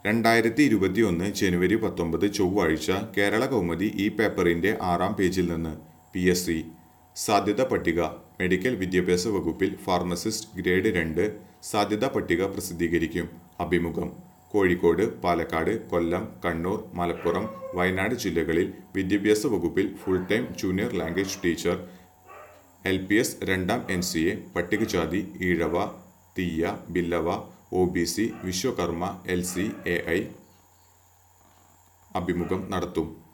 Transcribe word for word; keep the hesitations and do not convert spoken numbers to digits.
രണ്ടായിരത്തി ഇരുപത്തി ഒന്ന് ജനുവരി പത്തൊമ്പത് ചൊവ്വാഴ്ച കേരള കൗമുദി ഈ പേപ്പറിന്റെ ആറാം പേജിൽ നിന്ന് പി എസ് സി സാധ്യതാ പട്ടിക മെഡിക്കൽ വിദ്യാഭ്യാസ വകുപ്പിൽ ഫാർമസിസ്റ്റ് ഗ്രേഡ് രണ്ട് സാധ്യതാ പട്ടിക പ്രസിദ്ധീകരിക്കും. അഭിമുഖം കോഴിക്കോട്, പാലക്കാട്, കൊല്ലം, കണ്ണൂർ, മലപ്പുറം, വയനാട് ജില്ലകളിൽ വിദ്യാഭ്യാസ വകുപ്പിൽ full time junior language teacher L P S രണ്ടാം എൻ സി എ പട്ടികജാതി Ezhava Thiyya Billava O B C Vishwakarma L C A I അഭിമുഖം നടത്തും.